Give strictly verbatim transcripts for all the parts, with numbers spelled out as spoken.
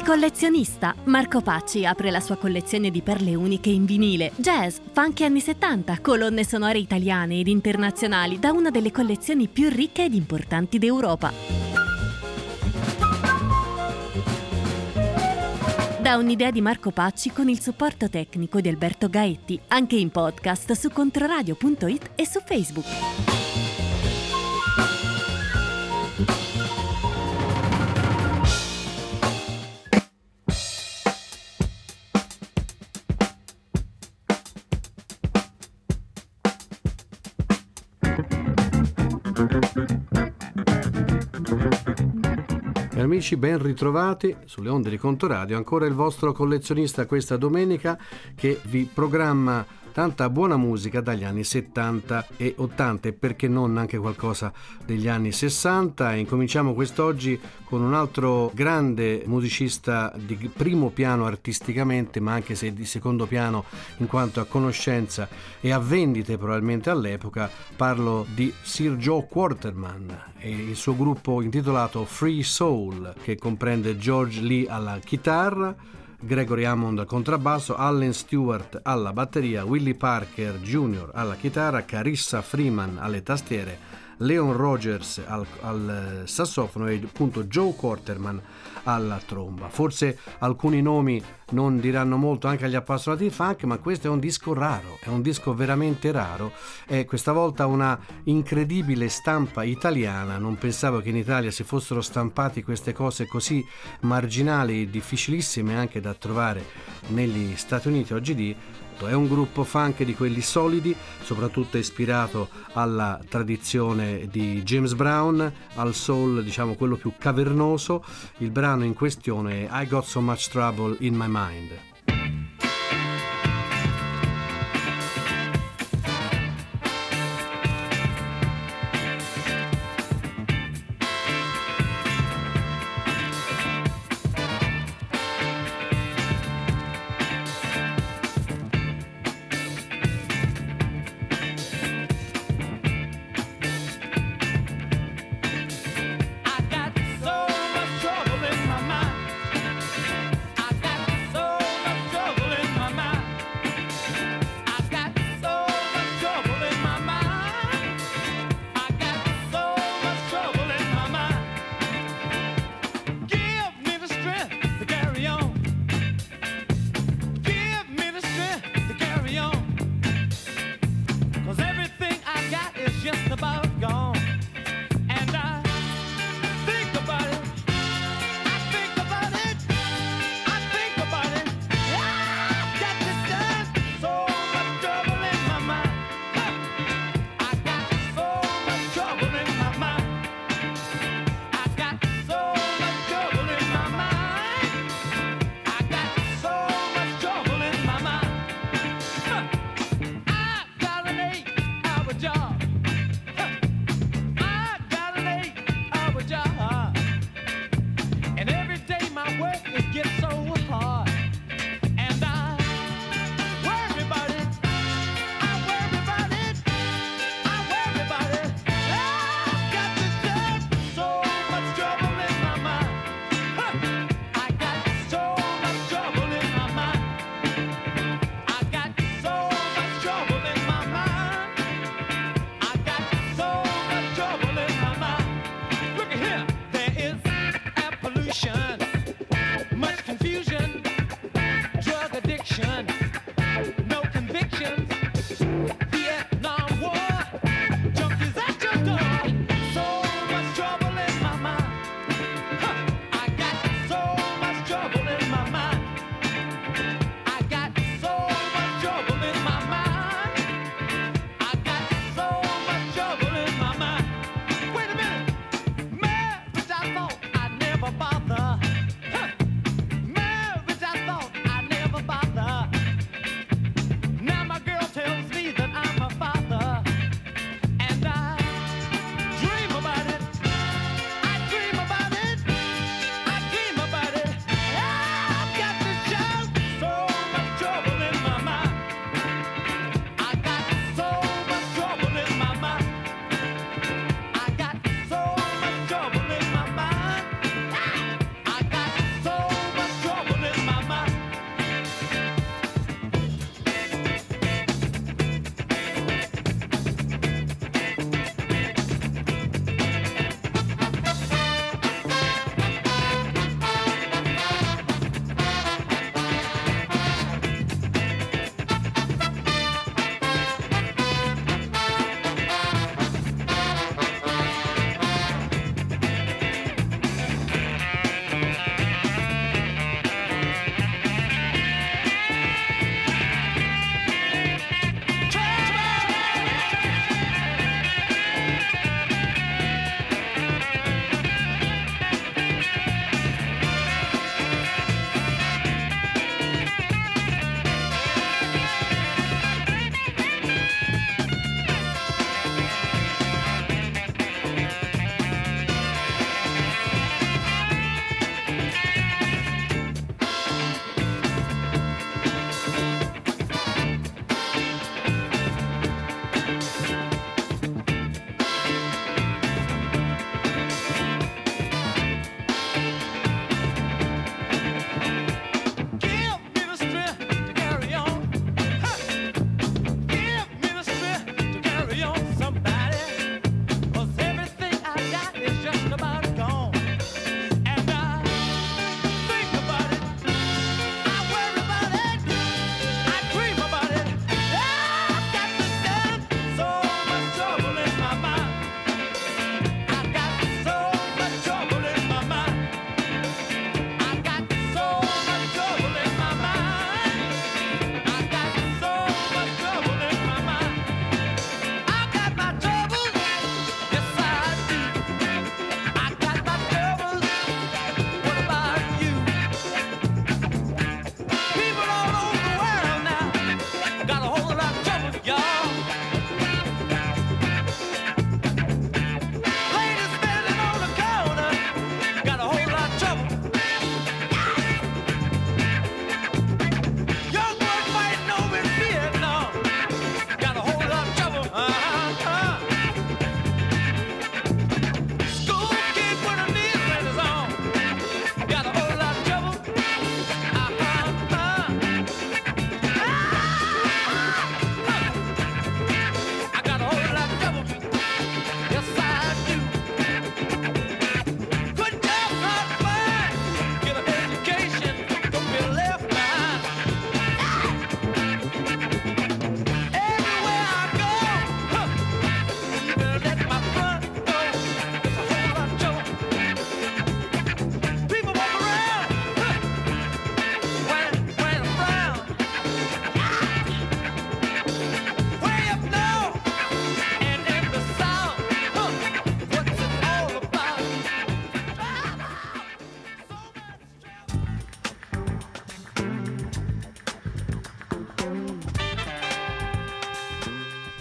Collezionista. Marco Pacci apre la sua collezione di perle uniche in vinile, jazz, funk anni settanta, colonne sonore italiane ed internazionali da una delle collezioni più ricche ed importanti d'Europa. Da un'idea di Marco Pacci con il supporto tecnico di Alberto Gaetti, anche in podcast su controradio punto it e su Facebook. Amici, ben ritrovati sulle onde di Contoradio, ancora il vostro collezionista questa domenica che vi programma tanta buona musica dagli anni settanta e ottanta e perché non anche qualcosa degli anni sessanta. E incominciamo quest'oggi con un altro grande musicista di primo piano artisticamente, ma anche se di secondo piano in quanto a conoscenza e a vendite probabilmente all'epoca. Parlo di Sir Joe Quarterman e il suo gruppo intitolato Free Soul, che comprende George Lee alla chitarra, Gregory Hammond al contrabbasso, Allen Stewart alla batteria, Willie Parker Junior alla chitarra, Carissa Freeman alle tastiere, Leon Rogers al, al sassofono e appunto Joe Quarterman alla tromba. Forse alcuni nomi non diranno molto anche agli appassionati di funk, ma questo è un disco raro, è un disco veramente raro, è questa volta una incredibile stampa italiana. Non pensavo che in Italia si fossero stampati queste cose così marginali, difficilissime anche da trovare negli Stati Uniti oggi di. È un gruppo funk di quelli solidi, soprattutto ispirato alla tradizione di James Brown, al soul, diciamo quello più cavernoso. Il brano in questione è I Got So Much Trouble in My Mind.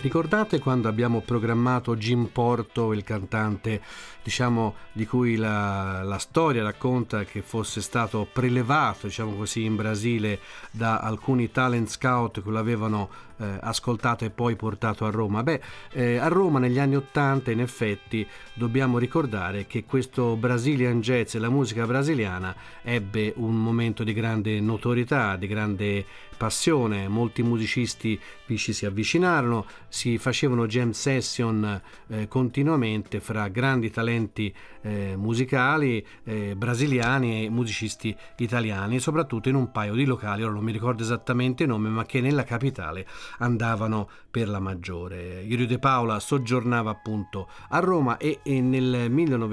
Ricordate quando abbiamo programmato Jim Porto, il cantante, diciamo, di cui la, la storia racconta che fosse stato prelevato, diciamo così, in Brasile da alcuni talent scout che l'avevano eh, ascoltato e poi portato a Roma? Beh, eh, a Roma negli anni Ottanta in effetti dobbiamo ricordare che questo Brazilian Jazz e la musica brasiliana ebbe un momento di grande notorietà, di grande passione. Molti musicisti vi ci si avvicinarono, si facevano jam session eh, continuamente fra grandi talenti eh, musicali eh, brasiliani e musicisti italiani, soprattutto in un paio di locali, ora non mi ricordo esattamente il nome, ma che nella capitale andavano per la maggiore. Irio De Paula soggiornava appunto a Roma e, e nel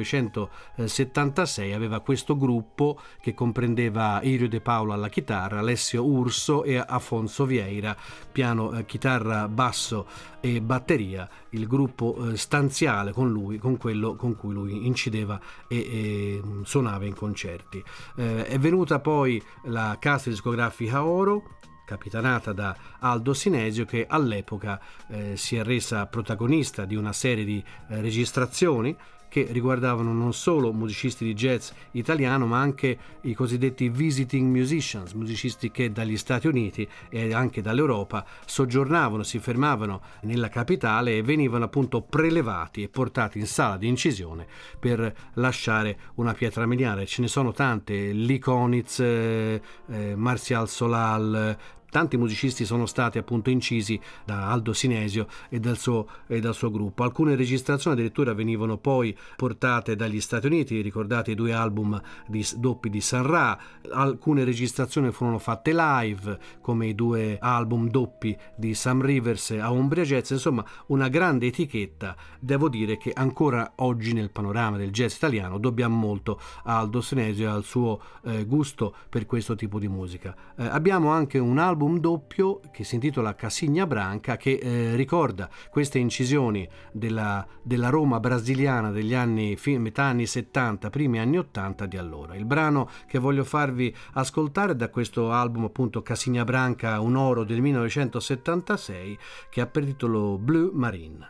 millenovecentosettantasei aveva questo gruppo che comprendeva Irio De Paula alla chitarra, Alessio Urso e Afonso Vieira, piano, eh, chitarra, basso e batteria, il gruppo eh, stanziale con lui, con quello con cui lui incideva e, e suonava in concerti. Eh, è venuta poi la casa discografica Oro, capitanata da Aldo Sinesio, che all'epoca eh, si è resa protagonista di una serie di eh, registrazioni che riguardavano non solo musicisti di jazz italiano, ma anche i cosiddetti visiting musicians, musicisti che dagli Stati Uniti e anche dall'Europa soggiornavano, si fermavano nella capitale e venivano appunto prelevati e portati in sala di incisione per lasciare una pietra miliare. Ce ne sono tante, Lee Konitz, eh, eh, Martial Solal, tanti musicisti sono stati appunto incisi da Aldo Sinesio e dal suo, e dal suo gruppo. Alcune registrazioni addirittura venivano poi portate dagli Stati Uniti, ricordate i due album di, doppi di Sun Ra. Alcune registrazioni furono fatte live, come i due album doppi di Sam Rivers a Umbria Jazz, insomma una grande etichetta. Devo dire che ancora oggi nel panorama del jazz italiano dobbiamo molto a Aldo Sinesio e al suo eh, gusto per questo tipo di musica. Eh, abbiamo anche un album un doppio che si intitola Casigna Branca, che eh, ricorda queste incisioni della, della Roma brasiliana degli anni metà anni settanta, primi anni ottanta di allora. Il brano che voglio farvi ascoltare è da questo album appunto Casigna Branca, un oro del millenovecentosettantasei, che ha per titolo Blue Marine.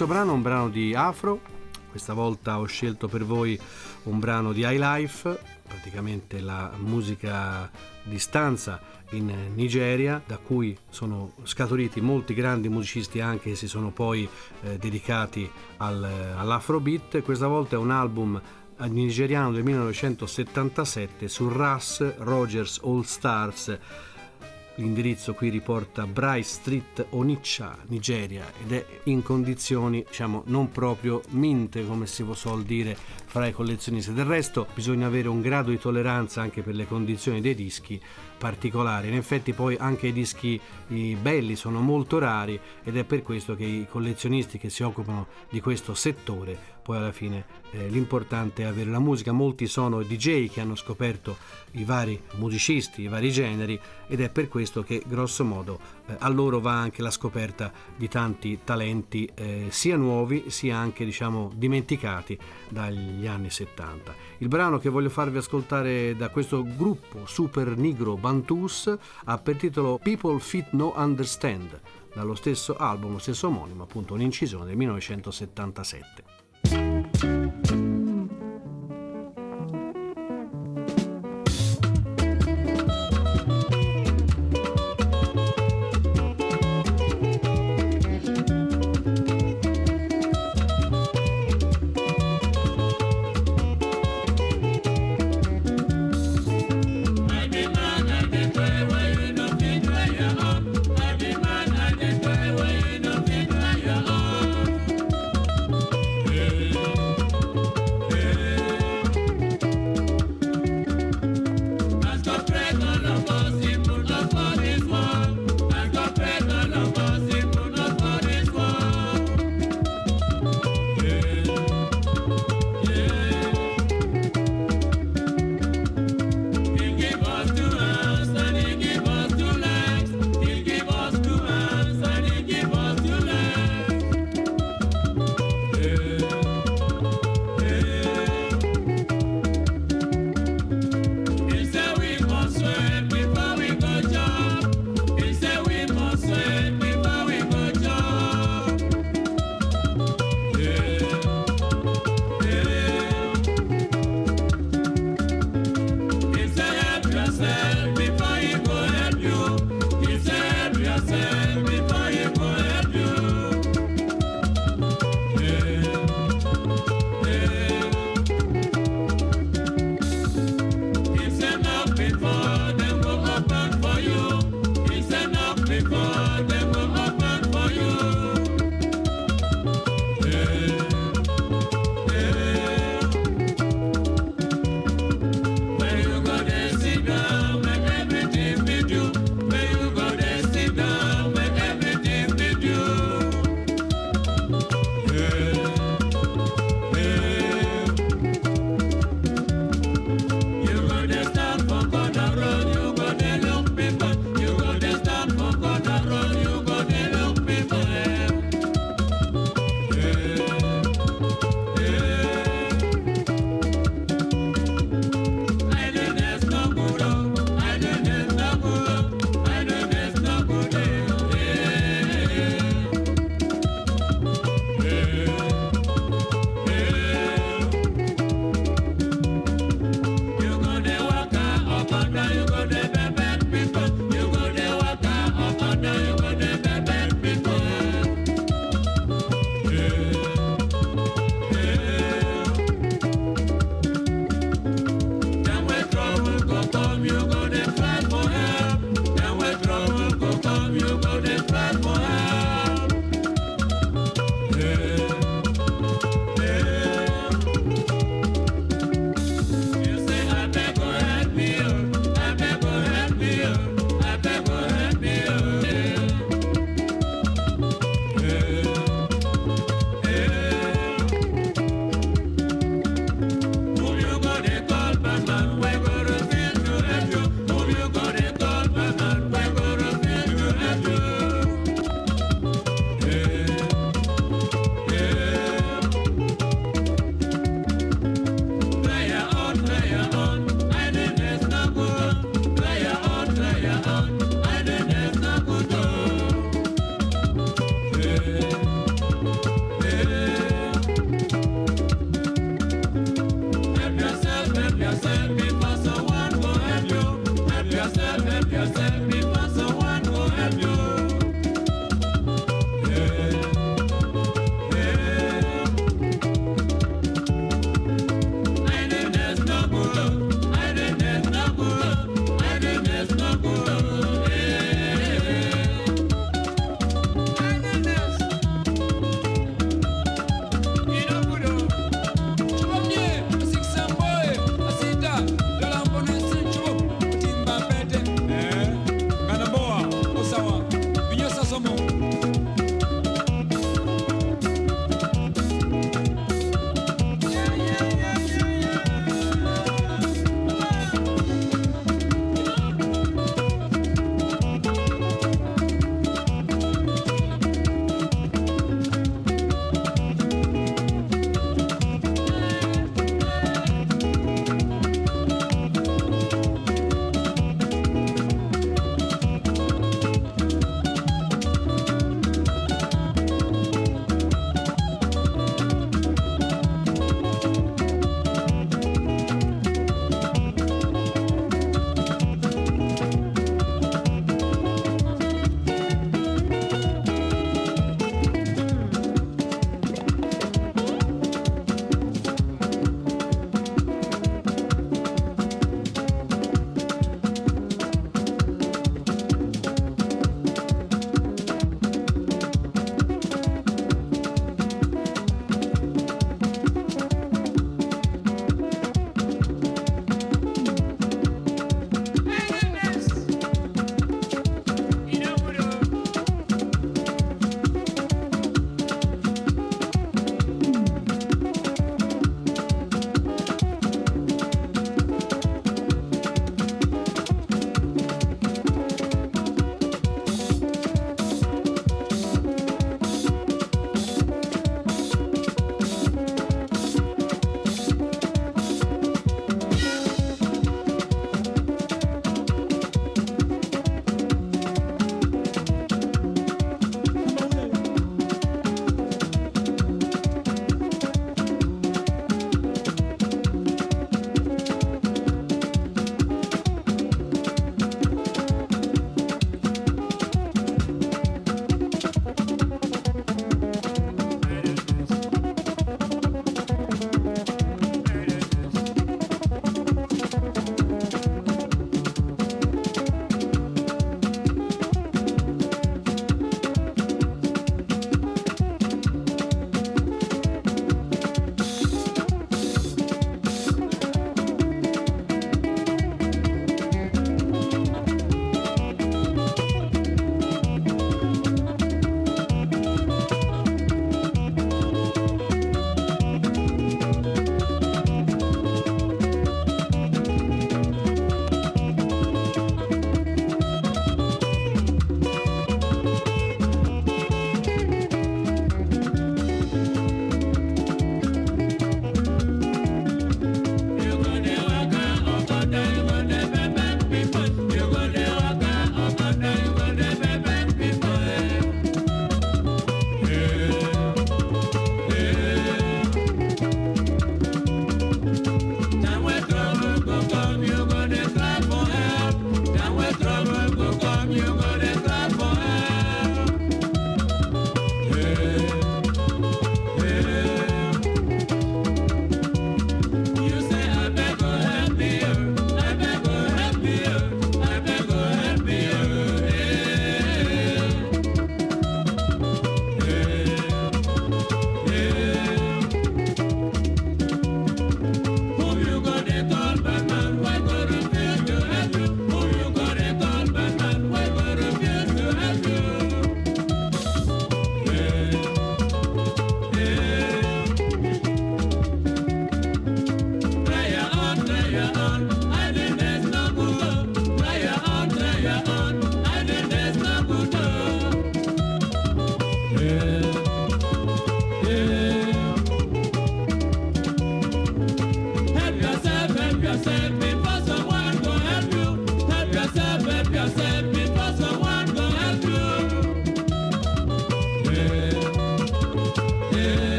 terzo brano è un brano di Afro. Questa volta ho scelto per voi un brano di Highlife, praticamente la musica di stanza in Nigeria, da cui sono scaturiti molti grandi musicisti anche che si sono poi eh, dedicati al, all'Afrobeat. Questa volta è un album nigeriano del millenovecentosettantasette su Ras Rogers All Stars. L'indirizzo qui riporta Bright Street, Onitsha, Nigeria, ed è in condizioni, diciamo, non proprio minte, come si suol dire fra i collezionisti. Del resto bisogna avere un grado di tolleranza anche per le condizioni dei dischi particolari. In effetti poi anche i dischi i belli sono molto rari, ed è per questo che i collezionisti che si occupano di questo settore poi alla fine eh, l'importante è avere la musica. Molti sono D J che hanno scoperto i vari musicisti, i vari generi, ed è per questo che grosso modo eh, a loro va anche la scoperta di tanti talenti eh, sia nuovi sia anche, diciamo, dimenticati dagli anni settanta. Il brano che voglio farvi ascoltare da questo gruppo Super Negro Bantus ha per titolo People Fit No Understand, dallo stesso album, stesso omonimo, appunto un'incisione del millenovecentosettantasette. Yeah.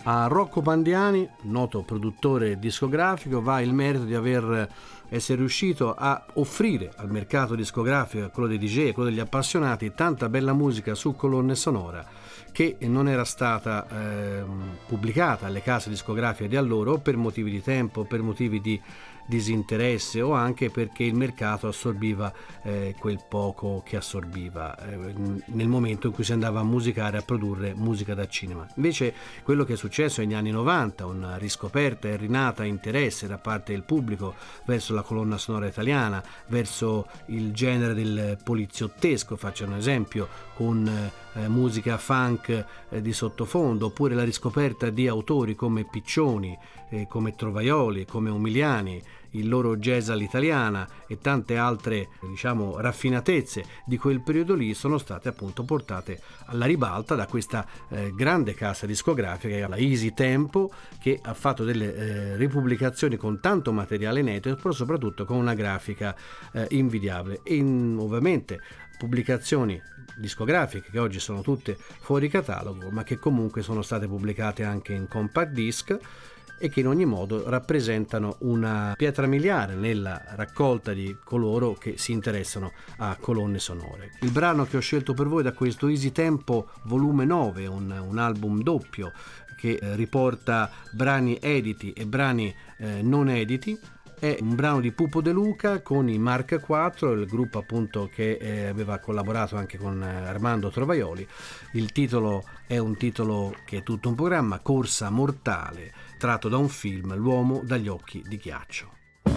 A Rocco Pandiani, noto produttore discografico, va il merito di aver essere riuscito a offrire al mercato discografico, quello dei D J e quello degli appassionati, tanta bella musica su colonne sonora che non era stata eh, pubblicata alle case discografiche di allora, o per motivi di tempo, per motivi di disinteresse, o anche perché il mercato assorbiva eh, quel poco che assorbiva eh, nel momento in cui si andava a musicare, a produrre musica da cinema. Invece quello che è successo negli anni novanta, una riscoperta e rinata interesse da parte del pubblico verso la colonna sonora italiana, verso il genere del poliziottesco, faccio un esempio, con eh, musica funk eh, di sottofondo, oppure la riscoperta di autori come Piccioni, eh, come Trovaioli, come Umiliani, il loro jazz all'italiana e tante altre, diciamo, raffinatezze di quel periodo lì sono state appunto portate alla ribalta da questa eh, grande casa discografica, la Easy Tempo, che ha fatto delle eh, ripubblicazioni con tanto materiale inedito, però soprattutto con una grafica eh, invidiabile. E in, ovviamente pubblicazioni discografiche che oggi sono tutte fuori catalogo, ma che comunque sono state pubblicate anche in compact disc e che in ogni modo rappresentano una pietra miliare nella raccolta di coloro che si interessano a colonne sonore. Il brano che ho scelto per voi da questo Easy Tempo volume nove, un, un album doppio che eh, riporta brani editi e brani eh, non editi, è un brano di Pupo De Luca con i Mark quattro, il gruppo appunto che eh, aveva collaborato anche con eh, Armando Trovaioli. Il titolo è un titolo che è tutto un programma, Corsa Mortale, tratto da un film, L'uomo dagli occhi di ghiaccio.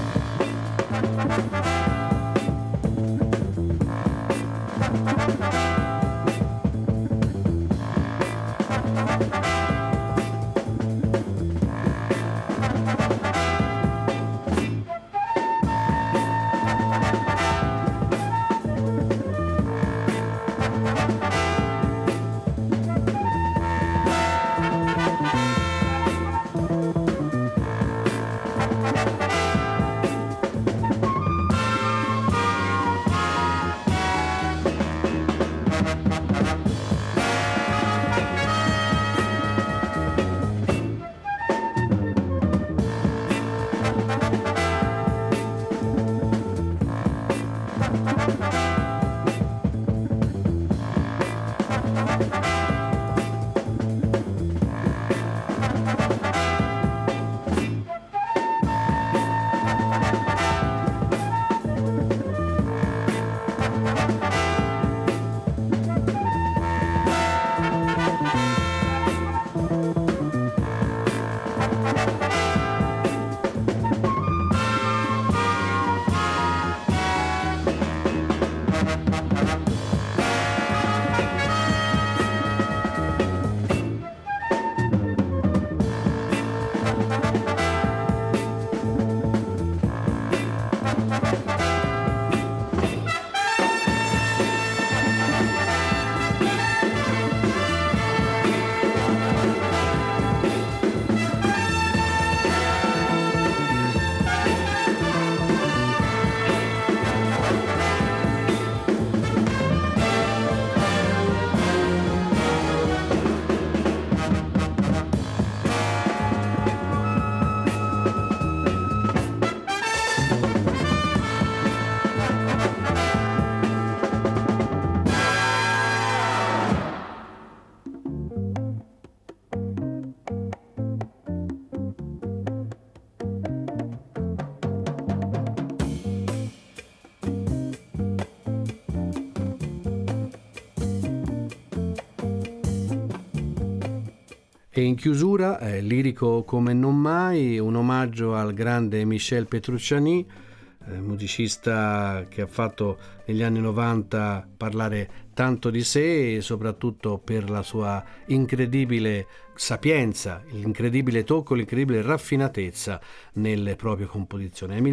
E in chiusura, eh, lirico come non mai, un omaggio al grande Michel Petrucciani, eh, musicista che ha fatto negli anni novanta parlare tanto di sé e soprattutto per la sua incredibile sapienza, l'incredibile tocco, l'incredibile raffinatezza nelle proprie composizioni. Nel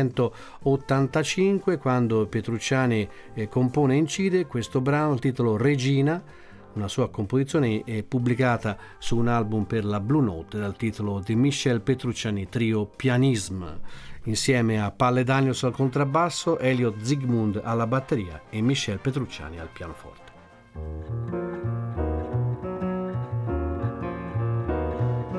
millenovecentottantacinque, quando Petrucciani eh, compone e incide questo brano, il titolo Regina, una sua composizione è pubblicata su un album per la Blue Note dal titolo di Michel Petrucciani Trio Pianism, insieme a Palle Daniels al contrabbasso, Elliot Zygmunt alla batteria e Michel Petrucciani al pianoforte.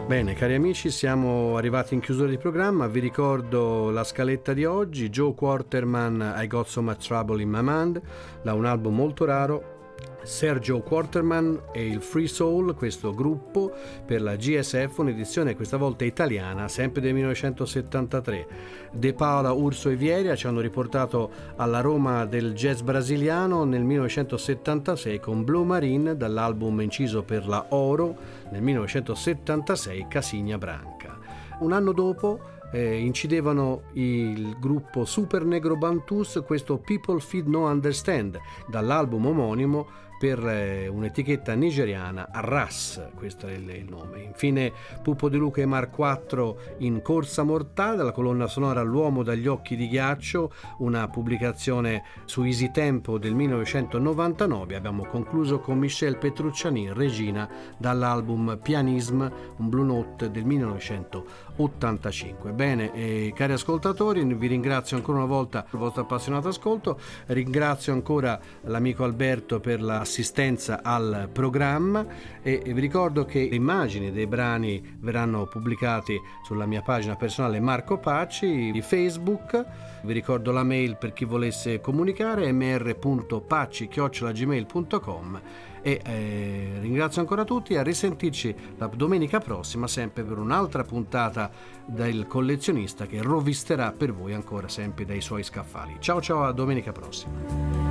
Bene, cari amici, siamo arrivati in chiusura di programma. Vi ricordo la scaletta di oggi: Joe Quarterman, I Got So Much Trouble in My Mind, da un album molto raro. Sergio Quarterman e il Free Soul, questo gruppo per la G S F, un'edizione questa volta italiana, sempre del millenovecentosettantatré. De Paola, Urso e Vieria ci hanno riportato alla Roma del jazz brasiliano nel millenovecentosettantasei con Blue Marine, dall'album inciso per la Oro nel millenovecentosettantasei, Casinha Branca. Un anno dopo eh, incidevano il gruppo Super Negro Bantus, questo People Feed No Understand, dall'album omonimo per eh, un'etichetta nigeriana, Ras, questo è il, il nome. Infine Pupo De Luca e Mar quattro in Corsa Mortale, dalla colonna sonora L'uomo dagli occhi di ghiaccio, una pubblicazione su Easy Tempo del millenovecentonovantanove. Abbiamo concluso con Michel Petrucciani, Regina, dall'album Pianisme, un Blue Note del millenovecentottantacinque. Bene, eh, cari ascoltatori, vi ringrazio ancora una volta per il vostro appassionato ascolto, ringrazio ancora l'amico Alberto per la assistenza al programma e vi ricordo che le immagini dei brani verranno pubblicati sulla mia pagina personale Marco Pacci di Facebook. Vi ricordo la mail per chi volesse comunicare, m r punto pacci chiocciola gmail punto com, e eh, ringrazio ancora tutti. A risentirci la domenica prossima, sempre per un'altra puntata del collezionista che rovisterà per voi ancora sempre dai suoi scaffali. Ciao ciao, a domenica prossima.